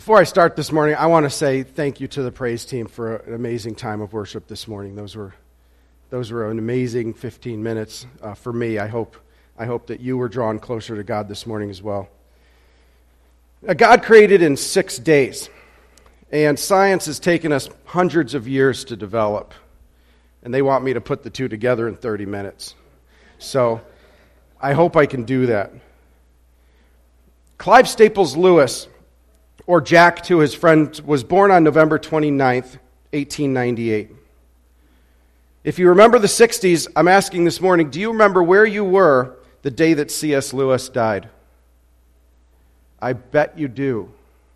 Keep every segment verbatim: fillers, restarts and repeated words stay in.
Before I start this morning, I want to say thank you to the praise team for an amazing time of worship this morning. Those were those were an amazing fifteen minutes uh, for me. I hope I hope that you were drawn closer to God this morning as well. Now, God created in six days, and science has taken us hundreds of years to develop, and they want me to put the two together in thirty minutes. So I hope I can do that. Clive Staples Lewis, or Jack to his friend, was born on November twenty-ninth, eighteen ninety-eight. If you remember the sixties, I'm asking this morning, do you remember where you were the day that C S Lewis died? I bet you do.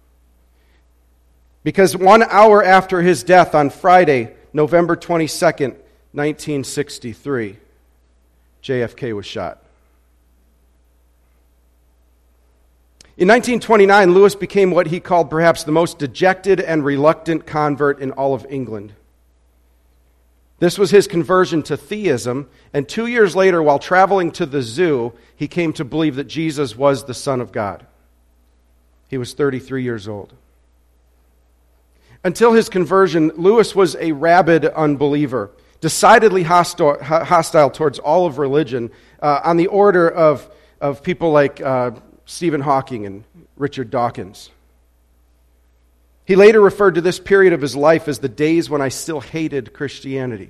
Because one hour after his death on Friday, November twenty-second, nineteen sixty-three, J F K was shot. In nineteen twenty-nine, Lewis became what he called perhaps the most dejected and reluctant convert in all of England. This was his conversion to theism, and two years later, while traveling to the zoo, he came to believe that Jesus was the Son of God. He was thirty-three years old. Until his conversion, Lewis was a rabid unbeliever, decidedly hostile, hostile towards all of religion, uh, on the order of, of people like Uh, Stephen Hawking and Richard Dawkins. He later referred to this period of his life as the days when I still hated Christianity.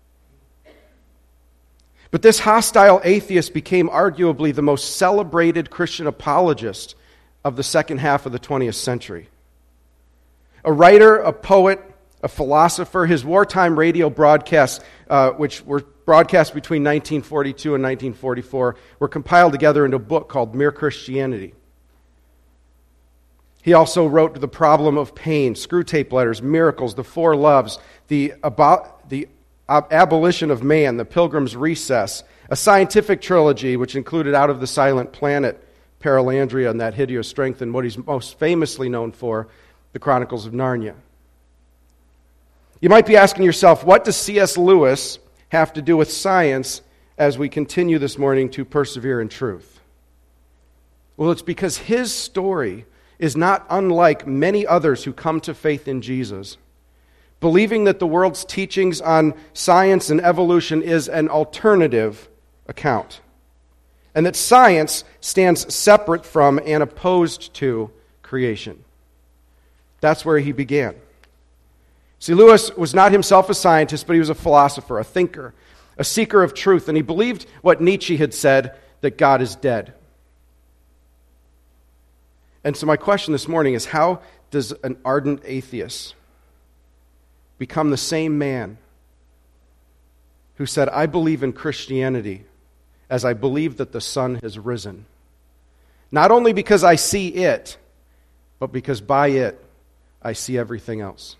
But this hostile atheist became arguably the most celebrated Christian apologist of the second half of the twentieth century. A writer, a poet, a philosopher, his wartime radio broadcasts, uh, which were broadcast between nineteen forty-two and nineteen forty-four, were compiled together into a book called Mere Christianity. He also wrote The Problem of Pain, Screwtape Letters, Miracles, The Four Loves, The, Abo- the Ab- Abolition of Man, The Pilgrim's Recess, a scientific trilogy which included Out of the Silent Planet, Paralandria, and That Hideous Strength, and what he's most famously known for, The Chronicles of Narnia. You might be asking yourself, what does C S Lewis have to do with science as we continue this morning to persevere in truth? Well, it's because his story is not unlike many others who come to faith in Jesus, believing that the world's teachings on science and evolution is an alternative account, and that science stands separate from and opposed to creation. That's where he began. See, Lewis was not himself a scientist, but he was a philosopher, a thinker, a seeker of truth, and he believed what Nietzsche had said, that God is dead. And so my question this morning is, how does an ardent atheist become the same man who said, I believe in Christianity as I believe that the sun has risen? Not only because I see it, but because by it I see everything else.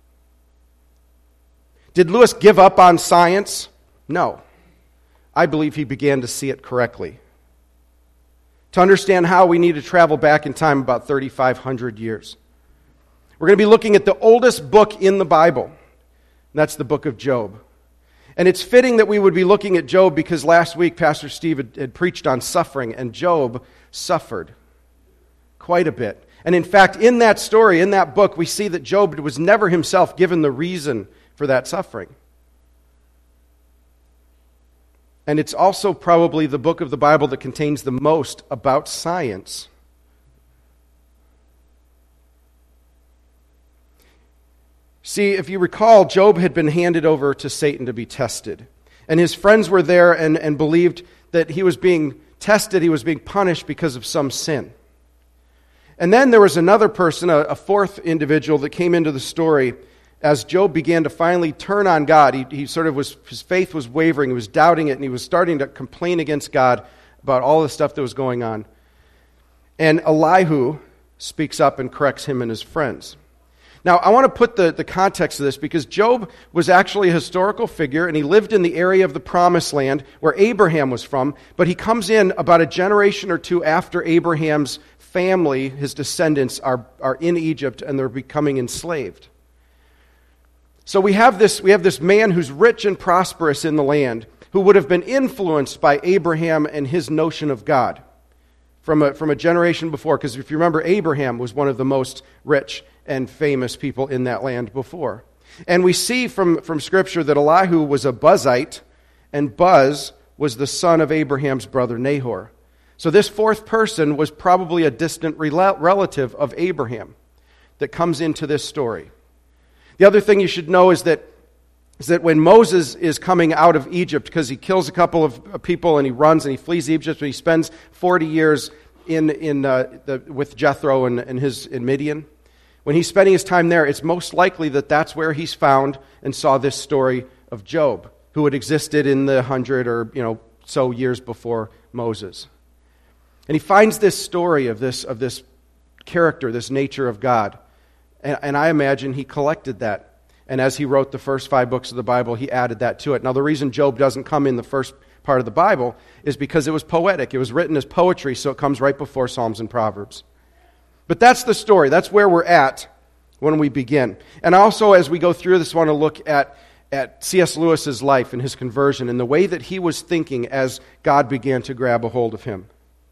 Did Lewis give up on science? No. I believe he began to see it correctly. To understand how, we need to travel back in time about thirty-five hundred years. We're going to be looking at the oldest book in the Bible, and that's the book of Job. And it's fitting that we would be looking at Job because last week Pastor Steve had, had preached on suffering, and Job suffered quite a bit. And in fact, in that story, in that book, we see that Job was never himself given the reason for that suffering. And it's also probably the book of the Bible that contains the most about science. See, if you recall, Job had been handed over to Satan to be tested. And his friends were there and, and believed that he was being tested, he was being punished because of some sin. And then there was another person, a, a fourth individual that came into the story. As Job began to finally turn on God, he, he sort of was, his faith was wavering, he was doubting it, and he was starting to complain against God about all the stuff that was going on. And Elihu speaks up and corrects him and his friends. Now, I want to put the, the context of this because Job was actually a historical figure, and he lived in the area of the Promised Land where Abraham was from, but he comes in about a generation or two after Abraham's family, his descendants, are, are in Egypt, and they're becoming enslaved. So we have this we have this man who's rich and prosperous in the land, who would have been influenced by Abraham and his notion of God. from a, from a generation before, because if you remember, Abraham was one of the most rich and famous people in that land before. And we see from, from Scripture that Elihu was a Buzite, and Buz was the son of Abraham's brother Nahor. So this fourth person was probably a distant rel- relative of Abraham that comes into this story. The other thing you should know is that is that when Moses is coming out of Egypt, because he kills a couple of people and he runs and he flees Egypt, and he spends forty years in in uh, the, with Jethro and, and his in Midian. When he's spending his time there, it's most likely that that's where he's found and saw this story of Job, who had existed in the hundred or you know so years before Moses. And he finds this story of this of this character, this nature of God, and, and I imagine he collected that. And as he wrote the first five books of the Bible, he added that to it. Now, the reason Job doesn't come in the first part of the Bible is because it was poetic. It was written as poetry, so it comes right before Psalms and Proverbs. But that's the story. That's where we're at when we begin. And also, as we go through this, I want to look at, at C S Lewis's life and his conversion and the way that he was thinking as God began to grab a hold of him.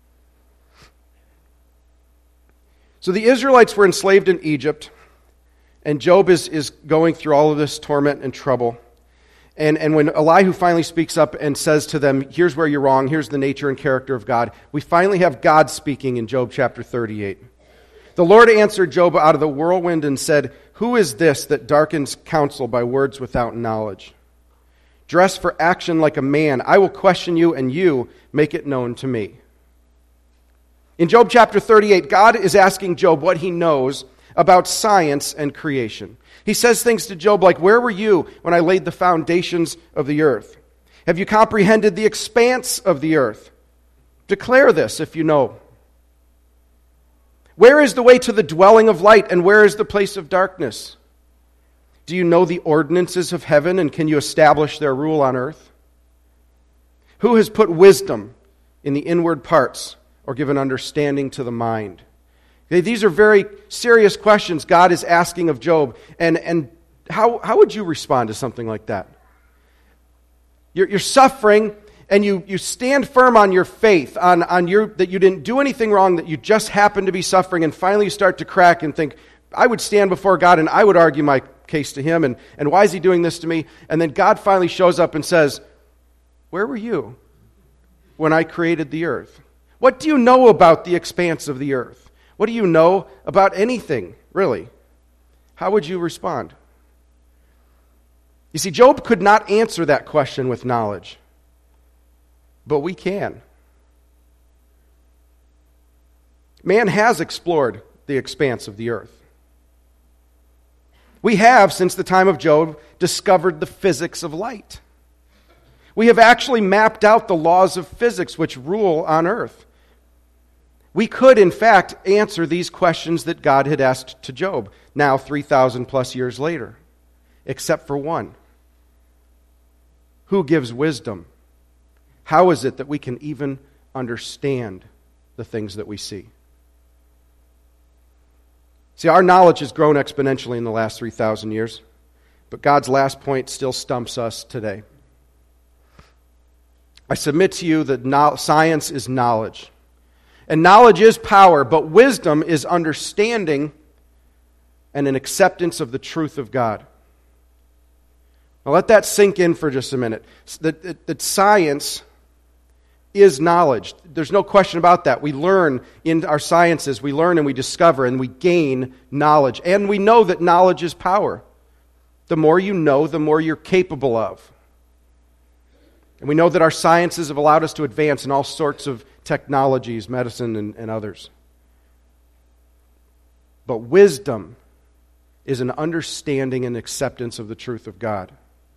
So the Israelites were enslaved in Egypt. And Job is, is going through all of this torment and trouble. And, and when Elihu finally speaks up and says to them, here's where you're wrong, here's the nature and character of God, we finally have God speaking in Job chapter thirty-eight. The Lord answered Job out of the whirlwind and said, who is this that darkens counsel by words without knowledge? Dress for action like a man. I will question you, and you make it known to me. In Job chapter thirty-eight, God is asking Job what he knows about science and creation. He says things to Job like, where were you when I laid the foundations of the earth? Have you comprehended the expanse of the earth? Declare this if you know. Where is the way to the dwelling of light, and where is the place of darkness? Do you know the ordinances of heaven, and can you establish their rule on earth? Who has put wisdom in the inward parts, or given understanding to the mind? Okay, these are very serious questions God is asking of Job. And, and how, how would you respond to something like that? You're, you're suffering, and you, you stand firm on your faith, on, on your that you didn't do anything wrong, that you just happened to be suffering, and finally you start to crack and think, I would stand before God and I would argue my case to him, and, and why is he doing this to me? And then God finally shows up and says, where were you when I created the earth? What do you know about the expanse of the earth? What do you know about anything, really? How would you respond? You see, Job could not answer that question with knowledge, but we can. Man has explored the expanse of the earth. We have, since the time of Job, discovered the physics of light. We have actually mapped out the laws of physics which rule on earth. We could, in fact, answer these questions that God had asked to Job, now three thousand plus years later, except for one. Who gives wisdom? How is it that we can even understand the things that we see? See, our knowledge has grown exponentially in the last three thousand years, but God's last point still stumps us today. I submit to you that no- science is knowledge. And knowledge is power, but wisdom is understanding and an acceptance of the truth of God. Now let that sink in for just a minute. That, that, that science is knowledge. There's no question about that. We learn in our sciences, we learn and we discover and we gain knowledge. And we know that knowledge is power. The more you know, the more you're capable of. And we know that our sciences have allowed us to advance in all sorts of technologies, medicine, and, and others. But wisdom is an understanding and acceptance of the truth of God.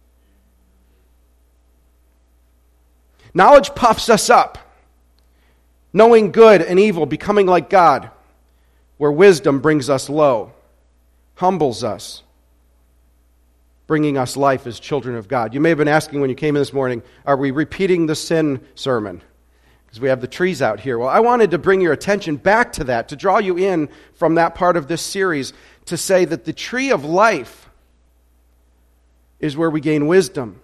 Knowledge puffs us up, knowing good and evil, becoming like God, where wisdom brings us low, humbles us, bringing us life as children of God. You may have been asking when you came in this morning, are we repeating the sin sermon? Because we have the trees out here. Well, I wanted to bring your attention back to that, to draw you in from that part of this series, to say that the tree of life is where we gain wisdom,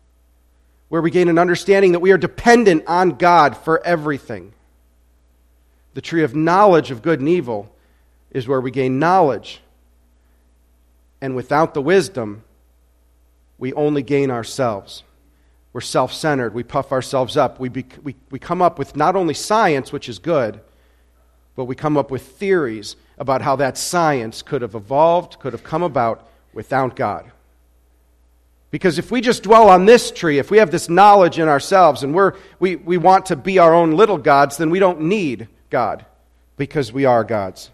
where we gain an understanding that we are dependent on God for everything. The tree of knowledge of good and evil is where we gain knowledge. And without the wisdom, we only gain ourselves. We're self-centered. We puff ourselves up. We, be, we, we come up with not only science, which is good, but we come up with theories about how that science could have evolved, could have come about without God. Because if we just dwell on this tree, if we have this knowledge in ourselves and we're, we, we want to be our own little gods, then we don't need God because we are gods.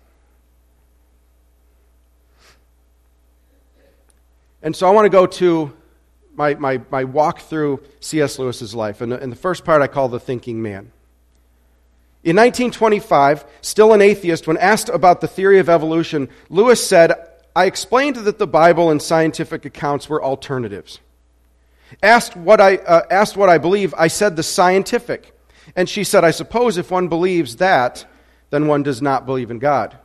And so I want to go to my, my, my walk through C S Lewis's life. And, and the first part I call the thinking man. In nineteen twenty-five, still an atheist, when asked about the theory of evolution, Lewis said, I explained that the Bible and scientific accounts were alternatives. Asked what I, uh, asked what I believe, I said the scientific. And she said, I suppose if one believes that, then one does not believe in God.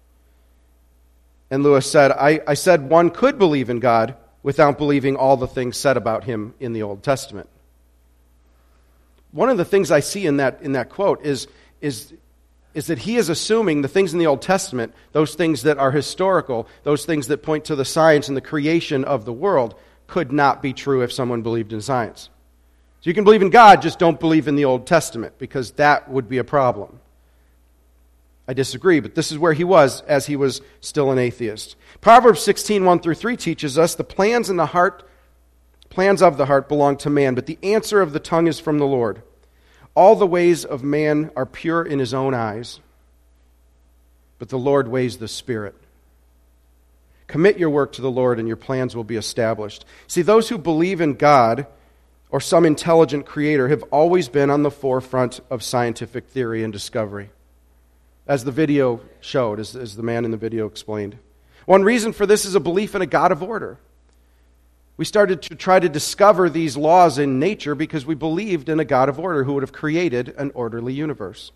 And Lewis said, I, I said one could believe in God without believing all the things said about him in the Old Testament. One of the things I see in that, in that quote is, is, is that he is assuming the things in the Old Testament, those things that are historical, those things that point to the science and the creation of the world, could not be true if someone believed in science. So you can believe in God, just don't believe in the Old Testament, because that would be a problem. I disagree, but this is where he was as he was still an atheist. Proverbs sixteen, one through three teaches us the plans in the heart, plans of the heart belong to man, but the answer of the tongue is from the Lord. All the ways of man are pure in his own eyes, but the Lord weighs the spirit. Commit your work to the Lord, and your plans will be established. See, those who believe in God or some intelligent creator have always been on the forefront of scientific theory and discovery, as the video showed, as, as the man in the video explained. One reason for this is a belief in a God of order. We started to try to discover these laws in nature because we believed in a God of order who would have created an orderly universe.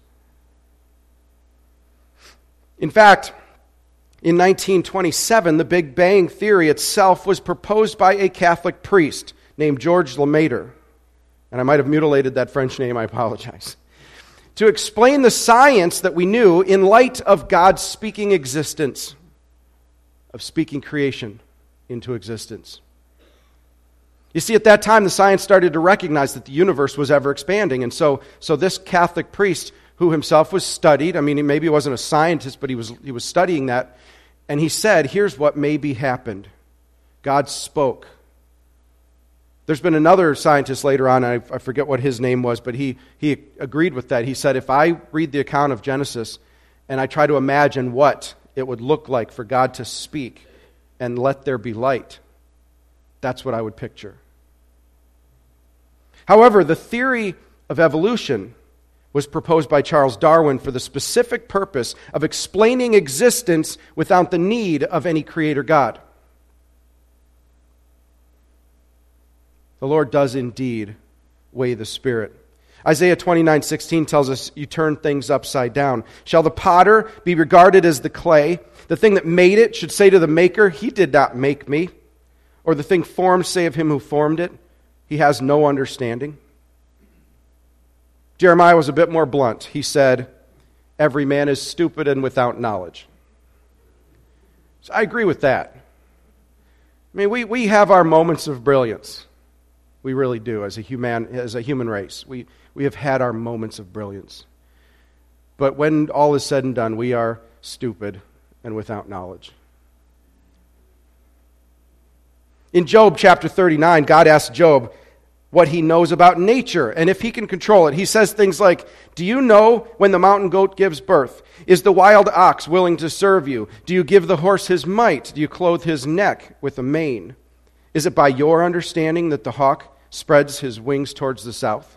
In fact, in nineteen twenty-seven, the Big Bang Theory itself was proposed by a Catholic priest named George Lemaitre. And I might have mutilated that French name, I apologize. To explain the science that we knew in light of God's speaking existence, of speaking creation into existence. You see, at that time, the science started to recognize that the universe was ever expanding. And so, so this Catholic priest, who himself was studied, I mean, maybe he wasn't a scientist, but he was, he was studying that, and he said, here's what maybe happened. God spoke. There's been another scientist later on, I, I forget what his name was, but he, he agreed with that. He said, if I read the account of Genesis and I try to imagine what it would look like for God to speak and let there be light, that's what I would picture. However, the theory of evolution was proposed by Charles Darwin for the specific purpose of explaining existence without the need of any creator God. The Lord does indeed weigh the spirit. Isaiah twenty-nine sixteen tells us, you turn things upside down. Shall the potter be regarded as the clay? The thing that made it should say to the maker, he did not make me. Or the thing formed say of him who formed it, he has no understanding. Jeremiah was a bit more blunt. He said, every man is stupid and without knowledge. So I agree with that. I mean, we, we have our moments of brilliance. We really do, as a human, as a human race. We, we have had our moments of brilliance. But when all is said and done, we are stupid and without knowledge. In Job chapter thirty-nine, God asks Job what he knows about nature and if he can control it. He says things like, do you know when the mountain goat gives birth? Is the wild ox willing to serve you? Do you give the horse his might? Do you clothe his neck with a mane? Is it by your understanding that the hawk spreads his wings towards the south?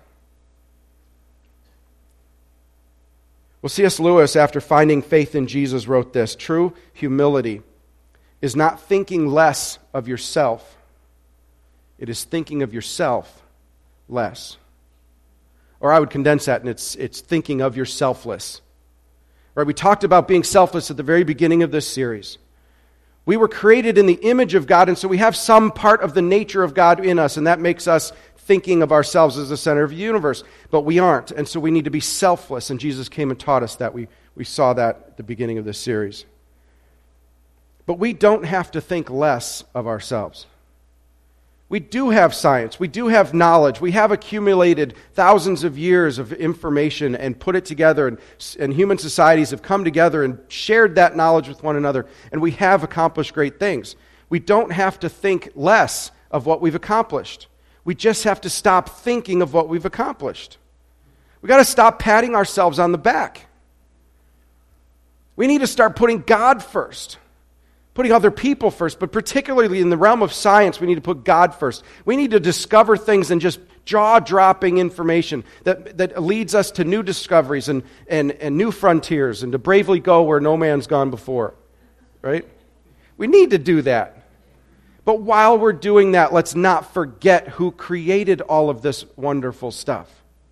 Well, C S Lewis, after finding faith in Jesus, wrote this: true humility is not thinking less of yourself. It is thinking of yourself less. Or I would condense that, and it's, it's thinking of your selfless. Right? We talked about being selfless at the very beginning of this series. We were created in the image of God, and so we have some part of the nature of God in us, and that makes us thinking of ourselves as the center of the universe. But we aren't, and so we need to be selfless, and Jesus came and taught us that. We, we saw that at the beginning of this series. But we don't have to think less of ourselves. We do have science. We do have knowledge. We have accumulated thousands of years of information and put it together, and, and human societies have come together and shared that knowledge with one another, and we have accomplished great things. We don't have to think less of what we've accomplished. We just have to stop thinking of what we've accomplished. We've got to stop patting ourselves on the back. We need to start putting God first. Putting other people first, but particularly in the realm of science, we need to put God first. We need to discover things and just jaw-dropping information that, that leads us to new discoveries and, and, and new frontiers, and to bravely go where no man's gone before, right? We need to do that. But while we're doing that, let's not forget who created all of this wonderful stuff.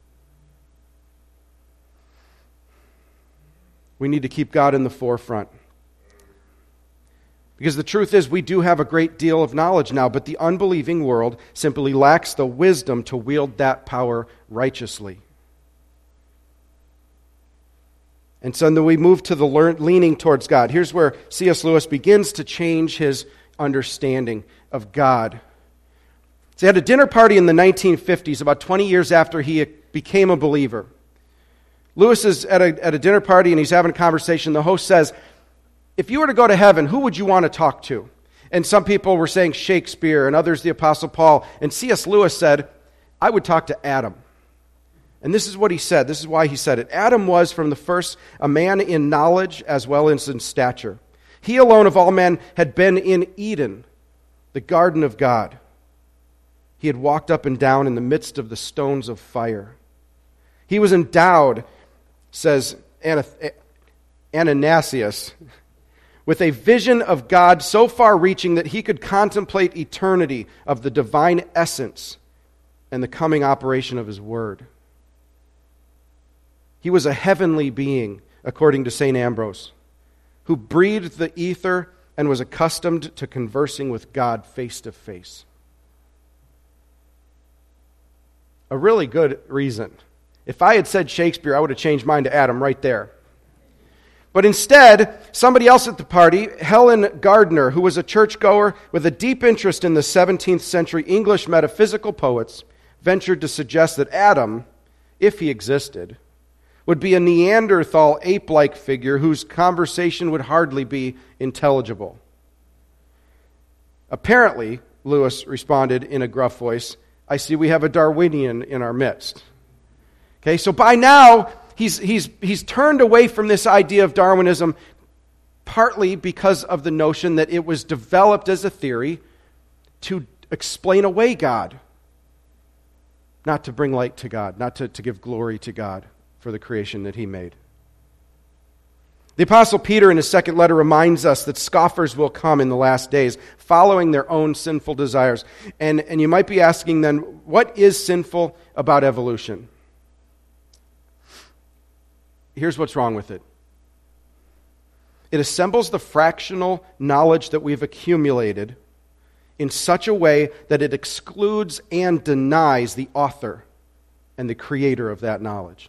We need to keep God in the forefront. Because the truth is, we do have a great deal of knowledge now, but the unbelieving world simply lacks the wisdom to wield that power righteously. And so then we move to the learn, leaning towards God. Here's where C S Lewis begins to change his understanding of God. So he had a dinner party in the nineteen fifties, about twenty years after he became a believer. Lewis is at a, at a dinner party and he's having a conversation. The host says, if you were to go to heaven, who would you want to talk to? And some people were saying Shakespeare, and others the Apostle Paul. And C S Lewis said, I would talk to Adam. And this is what he said. This is why he said it. Adam was from the first a man in knowledge as well as in stature. He alone of all men had been in Eden, the garden of God. He had walked up and down in the midst of the stones of fire. He was endowed, says Ananias, with a vision of God so far-reaching that he could contemplate eternity of the divine essence and the coming operation of his word. He was a heavenly being, according to Saint Ambrose, who breathed the ether and was accustomed to conversing with God face to face. A really good reason. If I had said Shakespeare, I would have changed mine to Adam right there. But instead, somebody else at the party, Helen Gardner, who was a churchgoer with a deep interest in the seventeenth century English metaphysical poets, ventured to suggest that Adam, if he existed, would be a Neanderthal ape-like figure whose conversation would hardly be intelligible. Apparently, Lewis responded in a gruff voice, I see we have a Darwinian in our midst. Okay, so by now, He's, he's, he's turned away from this idea of Darwinism partly because of the notion that it was developed as a theory to explain away God, not to bring light to God, not to, to give glory to God for the creation that he made. The Apostle Peter in his second letter reminds us that scoffers will come in the last days, following their own sinful desires. And, and you might be asking then, what is sinful about evolution? Here's what's wrong with it. It assembles the fractional knowledge that we've accumulated in such a way that it excludes and denies the author and the creator of that knowledge.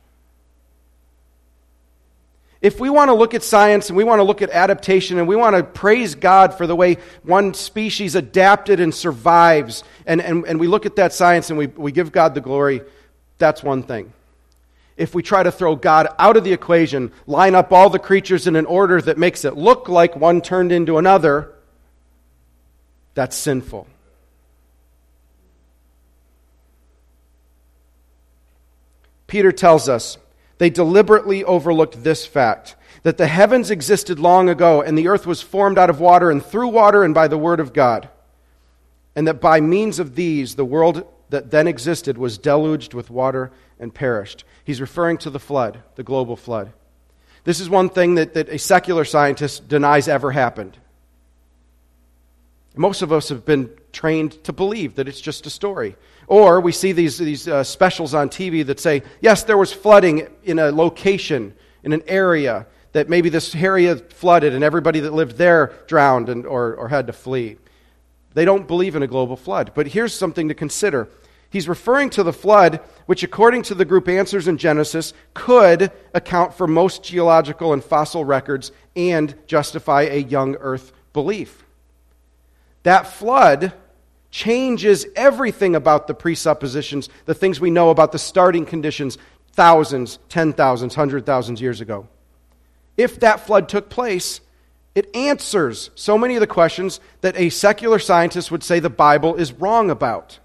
If we want to look at science and we want to look at adaptation and we want to praise God for the way one species adapted and survives, and, and, and we look at that science and we, we give God the glory, that's one thing. If we try to throw God out of the equation, line up all the creatures in an order that makes it look like one turned into another, that's sinful. Peter tells us they deliberately overlooked this fact, that the heavens existed long ago, and the earth was formed out of water and through water and by the word of God, and that by means of these the world that then existed was deluged with water and perished. He's referring to the flood, the global flood. This is one thing that, that a secular scientist denies ever happened. Most of us have been trained to believe that it's just a story. Or we see these, these uh, specials on T V that say, yes, there was flooding in a location, in an area that maybe this area flooded and everybody that lived there drowned and, or, or had to flee. They don't believe in a global flood. But here's something to consider. He's referring to the flood, which according to the group Answers in Genesis, could account for most geological and fossil records and justify a young earth belief. That flood changes everything about the presuppositions, the things we know about the starting conditions thousands, ten thousands, hundred thousands years ago. If that flood took place, it answers so many of the questions that a secular scientist would say the Bible is wrong about.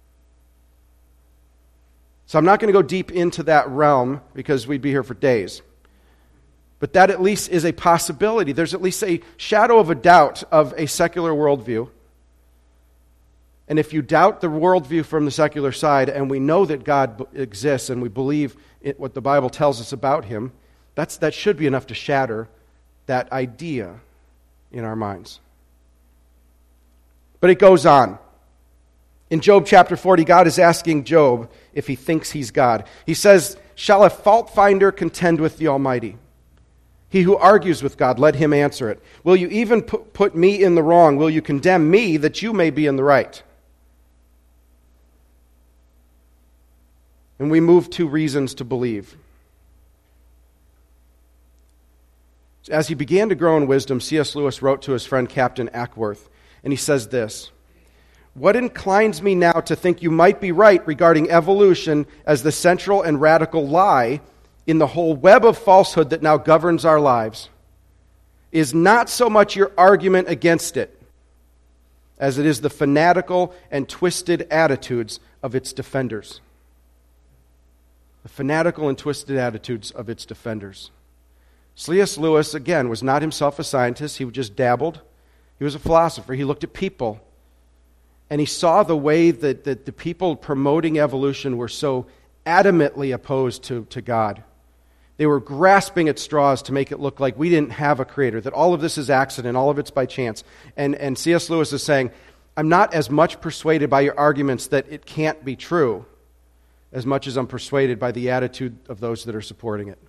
So I'm not going to go deep into that realm because we'd be here for days. But that at least is a possibility. There's at least a shadow of a doubt of a secular worldview. And if you doubt the worldview from the secular side, and we know that God exists and we believe in what the Bible tells us about him, that's, that should be enough to shatter that idea in our minds. But it goes on. In Job chapter forty, God is asking Job if he thinks he's God. He says, "Shall a fault finder contend with the Almighty? He who argues with God, let him answer it. Will you even put, put me in the wrong? Will you condemn me that you may be in the right?" And we move to reasons to believe. As he began to grow in wisdom, C S Lewis wrote to his friend Captain Ackworth, and he says this: "What inclines me now to think you might be right regarding evolution as the central and radical lie in the whole web of falsehood that now governs our lives is not so much your argument against it as it is the fanatical and twisted attitudes of its defenders." The fanatical and twisted attitudes of its defenders. C S Lewis, again, was not himself a scientist. He just dabbled. He was a philosopher. He looked at people. And he saw the way that, that the people promoting evolution were so adamantly opposed to, to God. They were grasping at straws to make it look like we didn't have a creator, that all of this is accident, all of it's by chance. And, and C S Lewis is saying, I'm not as much persuaded by your arguments that it can't be true as much as I'm persuaded by the attitude of those that are supporting it.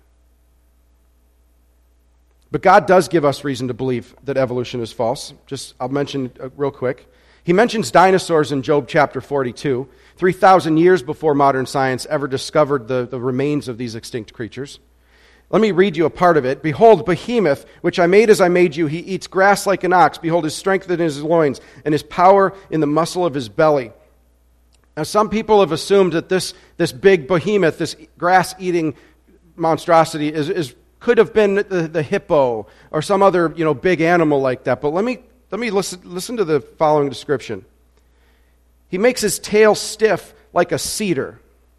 But God does give us reason to believe that evolution is false. Just, I'll mention uh, real quick. He mentions dinosaurs in Job chapter forty-two, three thousand years before modern science ever discovered the, the remains of these extinct creatures. Let me read you a part of it. "Behold, Behemoth, which I made as I made you, he eats grass like an ox. Behold, his strength in his loins, and his power in the muscle of his belly." Now, some people have assumed that this, this big behemoth, this grass-eating monstrosity, is, is could have been the, the hippo or some other, you know, big animal like that. But let me let me listen listen to the following description. He makes his tail stiff like a cedar.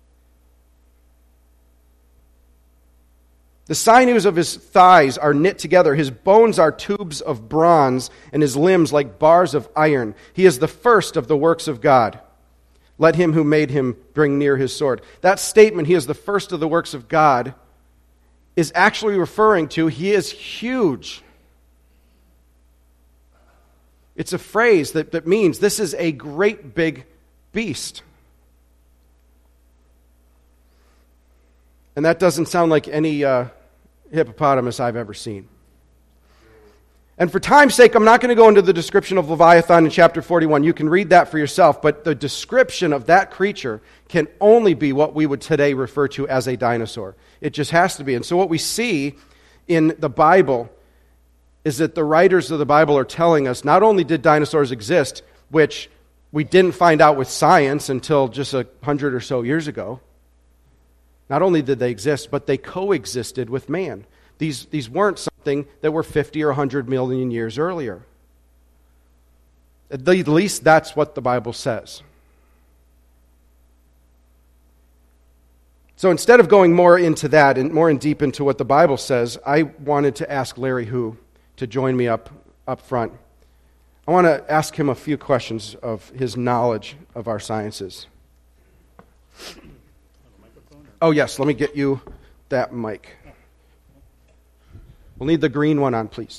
The sinews of his thighs are knit together. His bones are tubes of bronze, and his limbs like bars of iron. He is the first of the works of God. Let him who made him bring near his sword. That statement, he is the first of the works of God, is actually referring to he is huge. It's a phrase that, that means this is a great big beast. And that doesn't sound like any uh, hippopotamus I've ever seen. And for time's sake, I'm not going to go into the description of Leviathan in chapter forty-one. You can read that for yourself. But the description of that creature can only be what we would today refer to as a dinosaur. It just has to be. And so what we see in the Bible is that the writers of the Bible are telling us not only did dinosaurs exist, which we didn't find out with science until just a hundred or so years ago. Not only did they exist, but they coexisted with man. These, these weren't something that were fifty or one hundred million years earlier. At least that's what the Bible says. So instead of going more into that and more in deep into what the Bible says, I wanted to ask Larry Hu to join me up, up front. I want to ask him a few questions of his knowledge of our sciences. Oh yes, let me get you that mic. We'll need the green one on, please.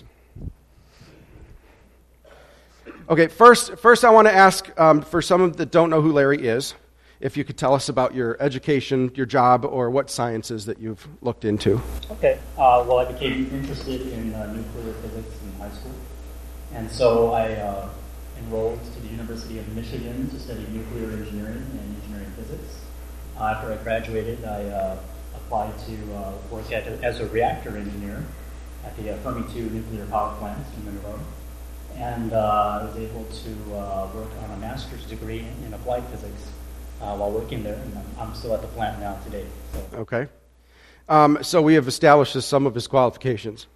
Okay, first, first I want to ask, um, for some of that don't know who Larry is, if you could tell us about your education, your job, or what sciences that you've looked into. Okay. Uh, well, I became interested in uh, nuclear physics in high school. And so I uh, enrolled to the University of Michigan to study nuclear engineering and engineering physics. Uh, after I graduated, I uh, applied to uh, work at, as a reactor engineer at the uh, Fermi two nuclear power plant in Monroe. And uh, I was able to uh, work on a master's degree in applied physics uh, while working there. And I'm, I'm still at the plant now today. So. Okay. Um, so we have established some of his qualifications.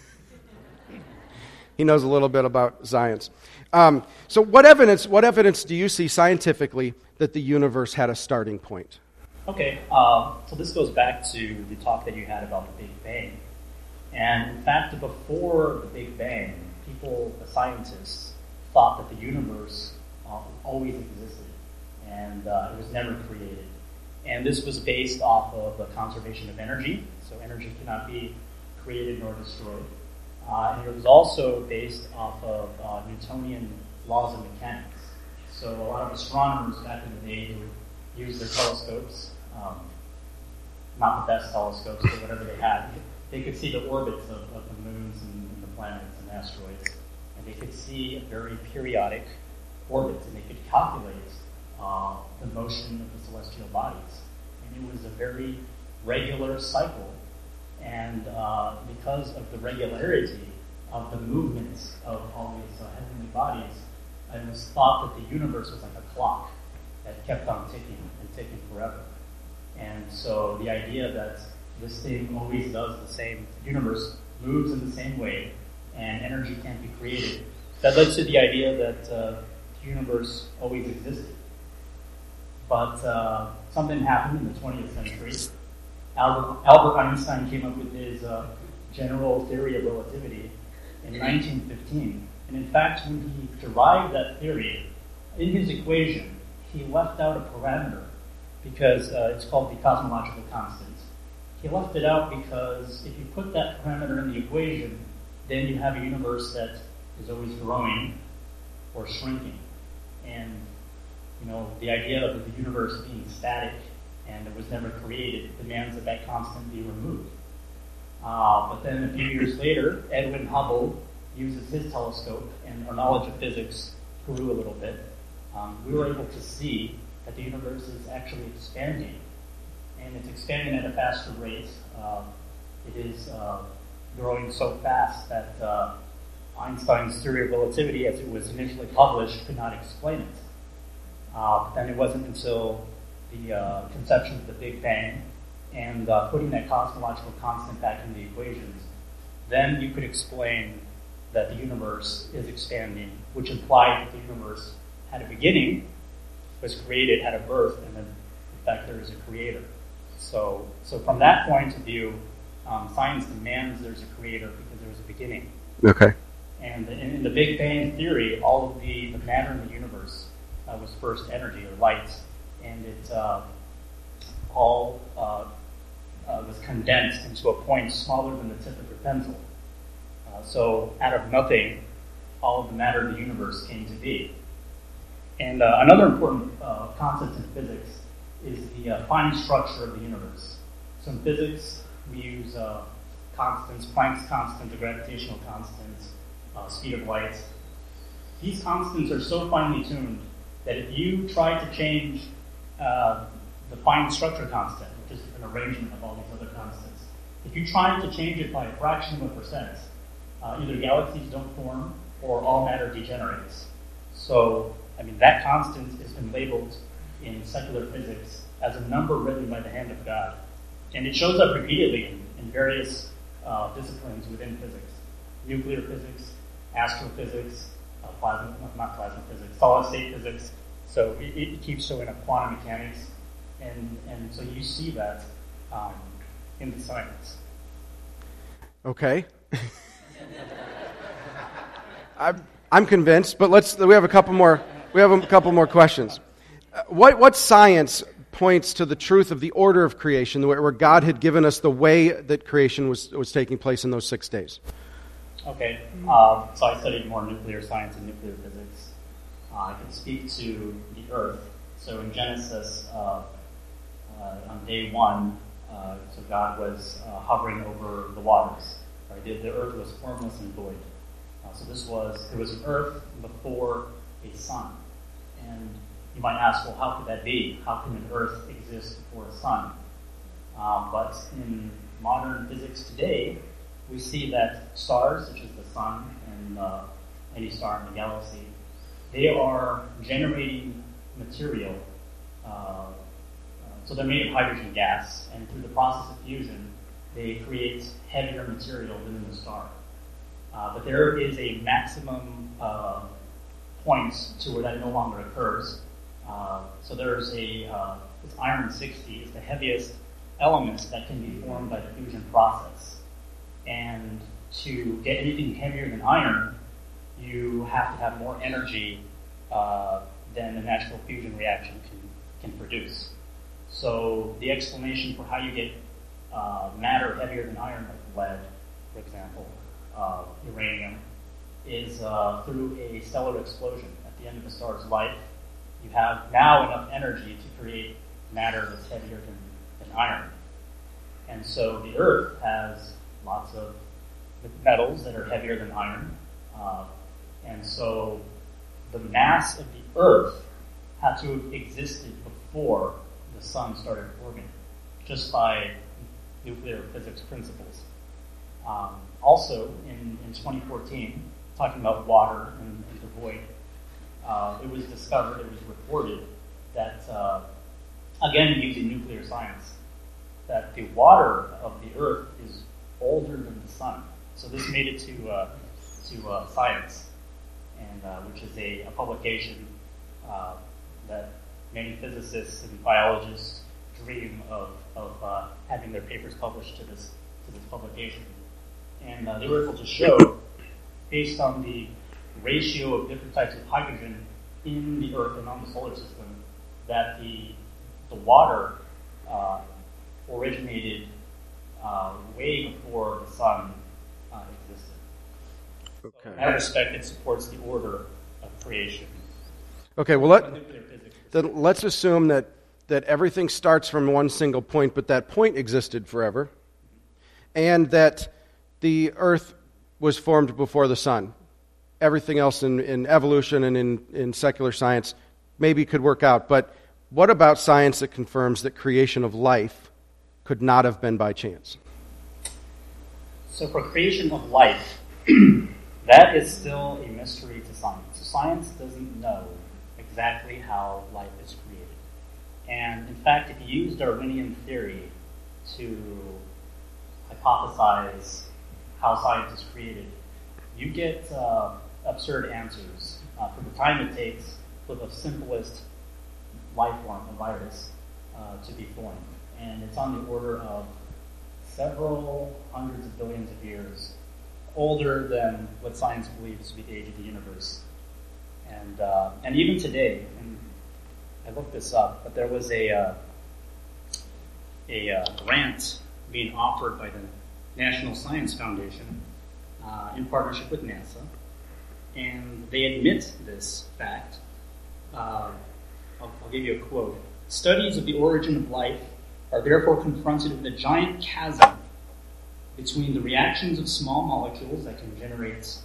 He knows a little bit about science. Um, so what evidence what evidence do you see scientifically that the universe had a starting point? Okay, uh, so this goes back to the talk that you had about the Big Bang. And in fact, before the Big Bang, people, the scientists, thought that the universe uh, always existed and uh, it was never created. And this was based off of the conservation of energy, so energy cannot be created nor destroyed. Uh, and it was also based off of uh, Newtonian laws of mechanics. So a lot of astronomers back in the day would use their telescopes, um, not the best telescopes, but whatever they had. They could see the orbits of, of the moons and, and the planets and asteroids, and they could see a very periodic orbits, and they could calculate uh, the motion of the celestial bodies. And it was a very regular cycle. And uh, because of the regularity of the movements of all these uh, heavenly bodies, it was thought that the universe was like a clock that kept on ticking and ticking forever. And so the idea that this thing always does the same, the universe moves in the same way, and energy can't be created, that led to the idea that uh, the universe always existed. But uh, something happened in the twentieth century. Albert, Albert Einstein came up with his uh, general theory of relativity in nineteen fifteen. And in fact, when he derived that theory, in his equation, he left out a parameter because uh, it's called the cosmological constant. He left it out because if you put that parameter in the equation, then you have a universe that is always growing or shrinking. And, you know, the idea of the universe being static and it was never created demands that that constant be removed. Uh, but then a few years later, Edwin Hubble uses his telescope, and our knowledge of physics grew a little bit. Um, we were able to see that the universe is actually expanding, and it's expanding at a faster rate. Uh, it is uh, growing so fast that uh, Einstein's theory of relativity, as it was initially published, could not explain it. Uh, but then it wasn't until the uh, conception of the Big Bang and uh, putting that cosmological constant back in the equations, then you could explain that the universe is expanding, which implied that the universe had a beginning, was created, had a birth, and then, in fact, there is a creator. So, so from that point of view, um, science demands there's a creator because there was a beginning. Okay. And in, in the Big Bang theory, all of the, the matter in the universe uh, was first energy or light, and it uh, all uh, uh, was condensed into a point smaller than the tip of your pencil. Uh, so out of nothing, all of the matter in the universe came to be. And uh, another important uh, concept in physics is the uh, fine structure of the universe. So in physics, we use uh, constants, Planck's constant, the gravitational constant, uh, speed of light. These constants are so finely tuned that if you try to change uh, the fine structure constant, which is an arrangement of all these other constants, if you try to change it by a fraction of a percent, uh, either galaxies don't form or all matter degenerates. So, I mean, that constant has been labeled in secular physics as a number written by the hand of God. And it shows up repeatedly in, in various uh, disciplines within physics. Nuclear physics, astrophysics, uh, plasma, not plasma physics, solid state physics. So it, it keeps showing up quantum mechanics. And, and so you see that um, in the science. Okay. I'm, I'm convinced, but let's, we have a couple more, we have a couple more questions. Uh, what, what science points to the truth of the order of creation, where, where God had given us the way that creation was, was taking place in those six days? Okay, um, so I studied more nuclear science and nuclear physics. Uh, I can speak to the Earth. So in Genesis, uh, uh, on day one, uh, so God was uh, hovering over the waters. Right? The, the earth was formless and void. Uh, so this was, there was an earth before a sun. And you might ask, well, how could that be? How can an earth exist before a sun? Um, but in modern physics today, we see that stars, such as the sun and uh, any star in the galaxy, they are generating material. Uh, uh, so they're made of hydrogen gas, and through the process of fusion, they create heavier material within the star. Uh, but there is a maximum uh, point to where that no longer occurs. Uh, so there's a, uh, it's iron sixty, is the heaviest element that can be formed by the fusion process. And to get anything heavier than iron, you have to have more energy uh, than the natural fusion reaction can, can produce. So the explanation for how you get uh, matter heavier than iron, like lead, for example, uh, uranium, is uh, through a stellar explosion. At the end of a star's life, you have now enough energy to create matter that's heavier than, than iron. And so the Earth has lots of metals that are heavier than iron. Uh, and so the mass of the Earth had to have existed before the sun started forming, just by nuclear physics principles. Um, also, in, in twenty fourteen, talking about water and, and the void, uh, it was discovered, it was reported that, uh, again, using nuclear science, that the water of the Earth is older than the sun. So this made it to uh, to uh, Science, and uh, which is a, a publication uh, that many physicists and biologists dream of of uh, having their papers published to this to this publication. And uh, they were able to show, based on the ratio of different types of hydrogen in the Earth and on the solar system, that the the water uh, originated uh, way before the sun uh, existed. Okay. So in that respect, it supports the order of creation. Okay, well, let, then let's assume that, that everything starts from one single point, but that point existed forever, and that the Earth was formed before the sun. Everything else in, in evolution and in, in secular science maybe could work out, but what about science that confirms that creation of life could not have been by chance? So for creation of life, that is still a mystery to science. Science doesn't know exactly how life is created. And in fact, if you use Darwinian theory to hypothesize how science is created, you get uh, absurd answers uh, for the time it takes for the simplest life form, a virus, uh, to be formed. And it's on the order of several hundreds of billions of years older than what science believes to be the age of the universe. And uh, and even today, and I looked this up, but there was a uh, a uh, grant being offered by the National Science Foundation uh, in partnership with NASA, and they admit this fact. Uh, I'll, I'll give you a quote. Studies of the origin of life are therefore confronted with a giant chasm between the reactions of small molecules that can generate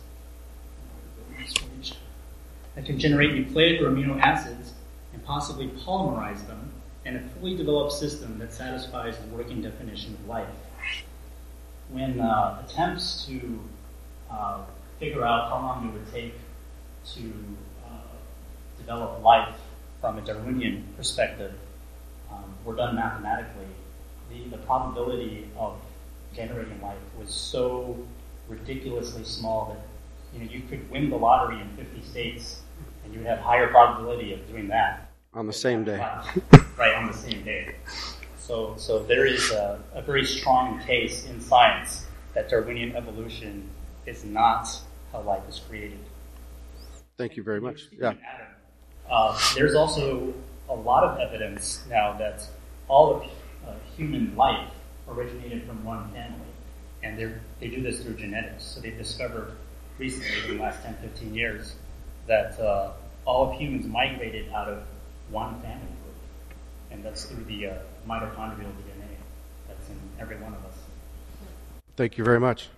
that can generate nucleic or amino acids and possibly polymerize them, and a fully developed system that satisfies the working definition of life. When uh, attempts to uh, figure out how long it would take to uh, develop life from a Darwinian perspective um, were done mathematically, the, the probability of generating life was so ridiculously small that you know you could win the lottery in fifty states and you would have higher probability of doing that on the same day. Right, on the same day. So, so there is a, a very strong case in science that Darwinian evolution is not how life is created. Thank you very much. Yeah. Uh, there's also a lot of evidence now that all of uh, human life originated from one family, and they they do this through genetics. So they've discovered recently, in the last ten, fifteen years, that uh, all of humans migrated out of one family group. And that's through the uh, mitochondrial D N A that's in every one of us. Thank you very much.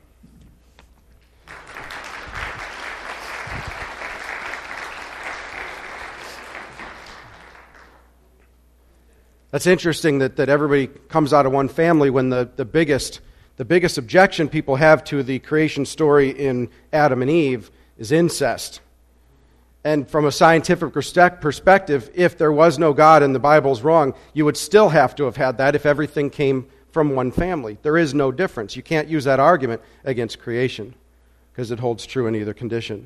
That's interesting that, that everybody comes out of one family when the, the biggest the biggest objection people have to the creation story in Adam and Eve is incest. And from a scientific perspective, if there was no God and the Bible's wrong, you would still have to have had that if everything came from one family. There is no difference. You can't use that argument against creation because it holds true in either condition.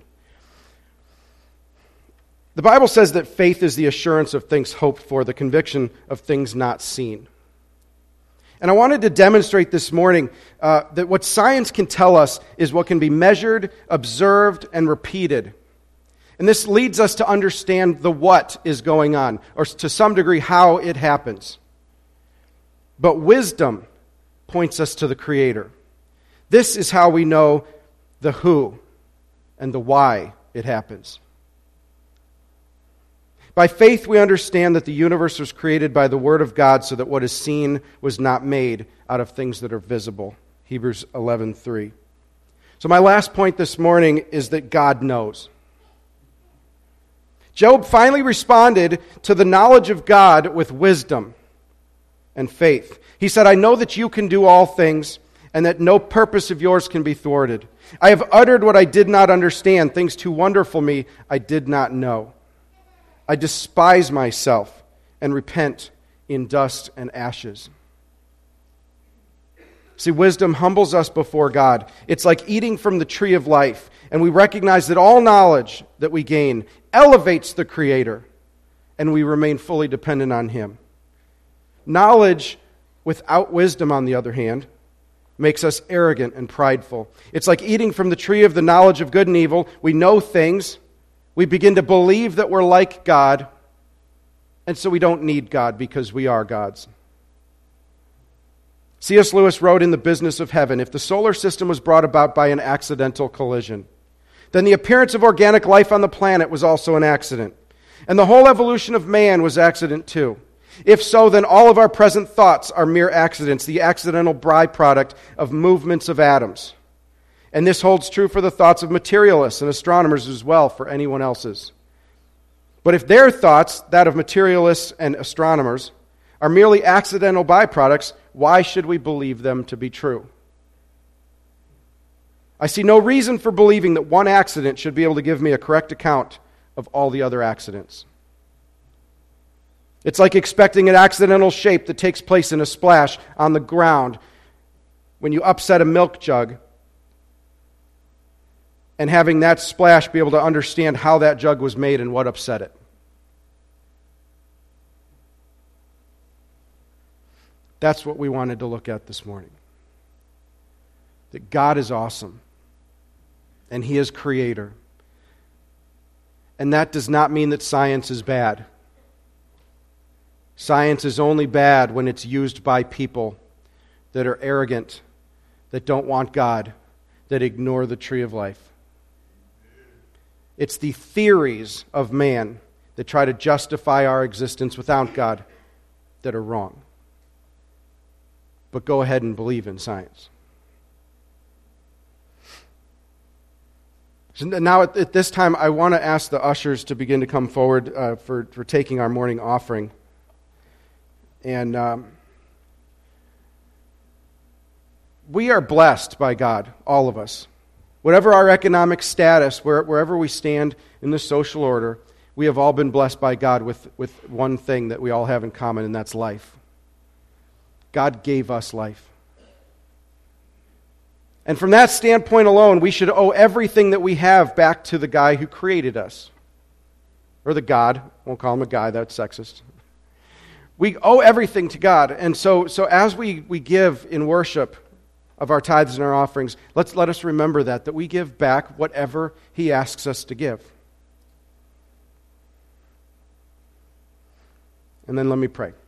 The Bible says that faith is the assurance of things hoped for, the conviction of things not seen. And I wanted to demonstrate this morning uh, that what science can tell us is what can be measured, observed, and repeated. And this leads us to understand the what is going on, or to some degree how it happens. But wisdom points us to the Creator. This is how we know the who and the why it happens. By faith, we understand that the universe was created by the Word of God so that what is seen was not made out of things that are visible. Hebrews eleven three. So my last point this morning is that God knows. Job finally responded to the knowledge of God with wisdom and faith. He said, I know that you can do all things, and that no purpose of yours can be thwarted. I have uttered what I did not understand, things too wonderful for me I did not know. I despise myself and repent in dust and ashes. See, wisdom humbles us before God. It's like eating from the tree of life, and we recognize that all knowledge that we gain elevates the Creator, and we remain fully dependent on Him. Knowledge without wisdom, on the other hand, makes us arrogant and prideful. It's like eating from the tree of the knowledge of good and evil. We know things. We begin to believe that we're like God, and so we don't need God because we are God's. C S Lewis wrote in The Business of Heaven, if the solar system was brought about by an accidental collision, then the appearance of organic life on the planet was also an accident, and the whole evolution of man was accident too. If so, then all of our present thoughts are mere accidents, the accidental byproduct of movements of atoms. And this holds true for the thoughts of materialists and astronomers as well, for anyone else's. But if their thoughts, that of materialists and astronomers, are merely accidental byproducts, why should we believe them to be true? I see no reason for believing that one accident should be able to give me a correct account of all the other accidents. It's like expecting an accidental shape that takes place in a splash on the ground when you upset a milk jug, and having that splash be able to understand how that jug was made and what upset it. That's what we wanted to look at this morning. That God is awesome, and He is Creator. And that does not mean that science is bad. Science is only bad when it's used by people that are arrogant, that don't want God, that ignore the tree of life. It's the theories of man that try to justify our existence without God that are wrong. But go ahead and believe in science. So now at, at this time, I want to ask the ushers to begin to come forward uh, for, for taking our morning offering. And um, we are blessed by God, all of us. Whatever our economic status, where, wherever we stand in the social order, we have all been blessed by God with, with one thing that we all have in common, and that's life. God gave us life. And from that standpoint alone, we should owe everything that we have back to the guy who created us. Or the God. Won't call him a guy, that's sexist. We owe everything to God. And so, so as we, we give in worship of our tithes and our offerings, let's let us remember that, that we give back whatever He asks us to give. And then let me pray.